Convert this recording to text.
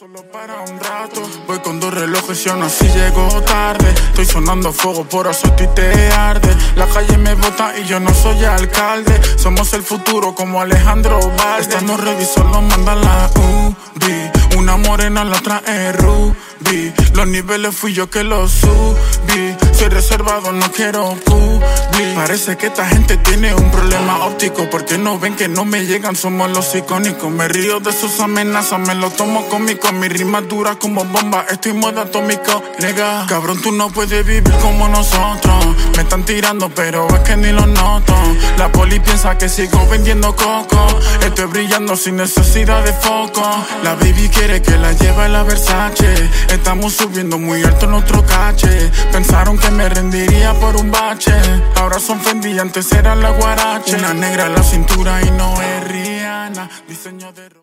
Solo para un rato, voy con 2 relojes y aún así llego tarde. Estoy sonando fuego, por eso a ti te arde. La calle me bota y yo no soy alcalde. Somos el futuro como Alejandro Valde. Estando ready solo mandan la UBI. Una morena la trae Ruby. Los niveles fui yo que los subí. Soy reservado, no quiero publi. Parece que esta gente tiene un problema óptico, porque no ven que no me llegan, somos los icónicos. Me río de sus amenazas, me lo tomo cómico. Mi rima dura como bomba, estoy en modo atómico. Nega, cabrón, tú no puedes vivir como nosotros. Me están tirando, pero es que ni lo noto. La poli piensa que sigo vendiendo coco. Estoy brillando sin necesidad de foco. La baby quiere que la lleve la Versace. Estamos subiendo muy alto nuestro cache. Pensaron que me rendiría por un bache. Ahora son Fendi, antes era la Guarache. Una negra en la cintura y no es Rihanna. Diseño de